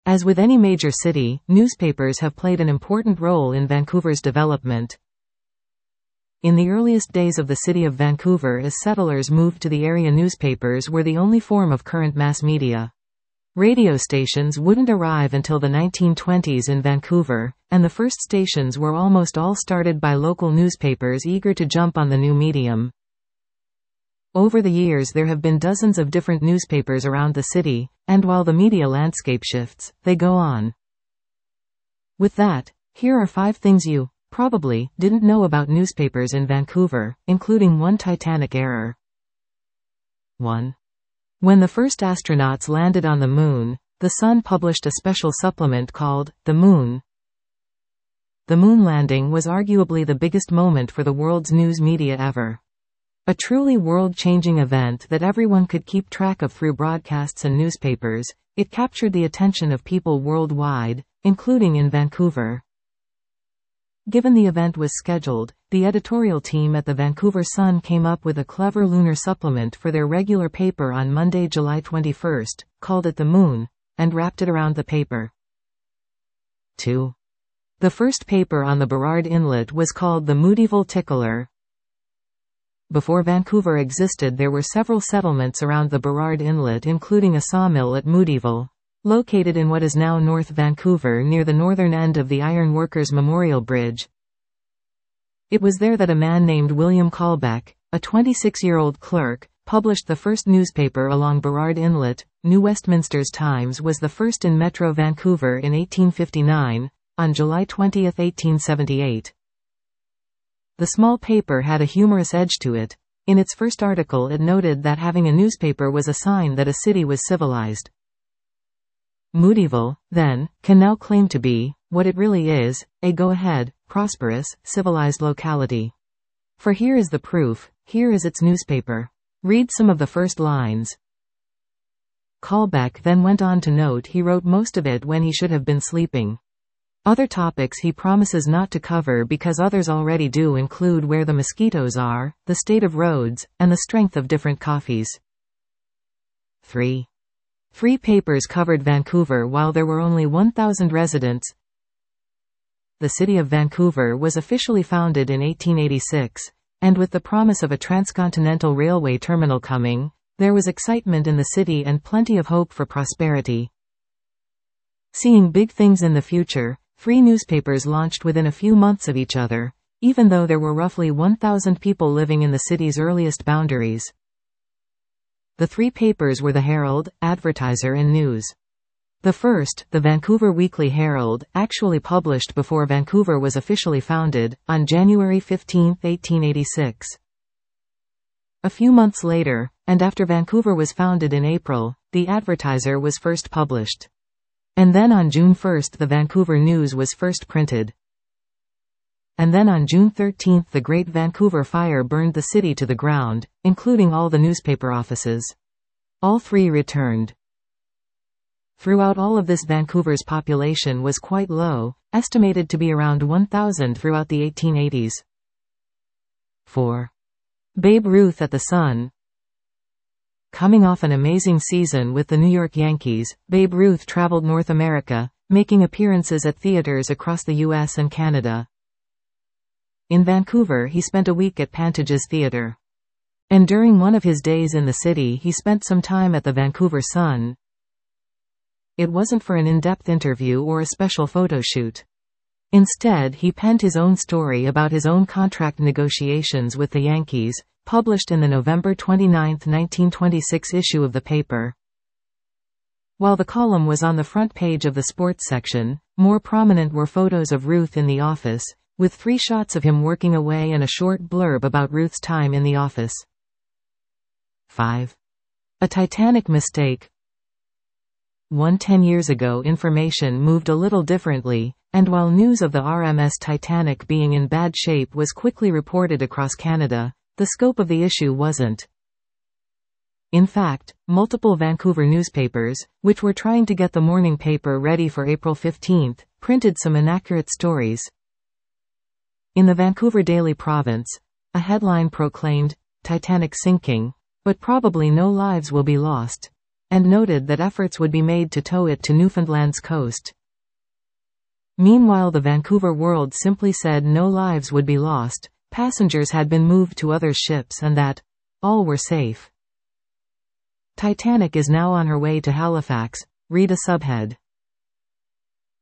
As with any major city, newspapers have played an important role in Vancouver's development. In the earliest days of the city of Vancouver, as settlers moved to the area, newspapers were the only form of current mass media. Radio stations wouldn't arrive until the 1920s in Vancouver, and the first stations were almost all started by local newspapers eager to jump on the new medium. Over the years there have been dozens of different newspapers around the city, and while the media landscape shifts, they go on. With that, here are 5 things you probably didn't know about newspapers in Vancouver, including one Titanic error. 1. When the first astronauts landed on the moon, The Sun published a special supplement called The Moon. The moon landing was arguably the biggest moment for the world's news media ever. A truly world-changing event that everyone could keep track of through broadcasts and newspapers, it captured the attention of people worldwide, including in Vancouver. Given the event was scheduled, the editorial team at the Vancouver Sun came up with a clever lunar supplement for their regular paper on Monday, July 21, called it The Moon, and wrapped it around the paper. 2. The first paper on the Burrard Inlet was called the Moodieval Tickler. Before Vancouver existed, there were several settlements around the Burrard Inlet, including a sawmill at Moodieval, located in what is now North Vancouver near the northern end of the Iron Workers Memorial Bridge. It was there that a man named William Callbeck, a 26-year-old clerk, published the first newspaper along Burrard Inlet. New Westminster's Times was the first in Metro Vancouver in 1859, on July 20, 1878. The small paper had a humorous edge to it. In its first article it noted that having a newspaper was a sign that a city was civilized. Moodieval, then, can now claim to be, what it really is, a go-ahead, prosperous, civilized locality. For here is the proof, here is its newspaper. Read some of the first lines. Callbeck then went on to note he wrote most of it when he should have been sleeping. Other topics he promises not to cover because others already do include where the mosquitoes are, the state of roads, and the strength of different coffees. 3. 3 papers covered Vancouver while there were only 1,000 residents. The city of Vancouver was officially founded in 1886, and with the promise of a transcontinental railway terminal coming, there was excitement in the city and plenty of hope for prosperity. Seeing big things in the future, 3 newspapers launched within a few months of each other, even though there were roughly 1,000 people living in the city's earliest boundaries. The 3 papers were the Herald, Advertiser and News. The first, the Vancouver Weekly Herald, actually published before Vancouver was officially founded, on January 15, 1886. A few months later, and after Vancouver was founded in April, the Advertiser was first published. And then on June 1 the Vancouver News was first printed. And then on June 13 the Great Vancouver Fire burned the city to the ground, including all the newspaper offices. All 3 returned. Throughout all of this, Vancouver's population was quite low, estimated to be around 1,000 throughout the 1880s. 4. Babe Ruth at the Sun. Coming off an amazing season with the New York Yankees, Babe Ruth traveled North America, making appearances at theaters across the U.S. and Canada. In Vancouver he spent a week at Pantages Theatre. And during one of his days in the city he spent some time at the Vancouver Sun. It wasn't for an in-depth interview or a special photo shoot. Instead he penned his own story about his own contract negotiations with the Yankees, published in the November 29, 1926 issue of the paper. While the column was on the front page of the sports section, more prominent were photos of Ruth in the office, with 3 shots of him working away and a short blurb about Ruth's time in the office. 5. A Titanic mistake. 10 years ago information moved a little differently, and while news of the RMS Titanic being in bad shape was quickly reported across Canada, the scope of the issue wasn't. In fact, multiple Vancouver newspapers, which were trying to get the morning paper ready for April 15, printed some inaccurate stories. In the Vancouver Daily Province, a headline proclaimed, "Titanic sinking, but probably no lives will be lost." and noted that efforts would be made to tow it to Newfoundland's coast. Meanwhile, the Vancouver World simply said no lives would be lost, passengers had been moved to other ships, and that all were safe. Titanic is now on her way to Halifax. Read a subhead.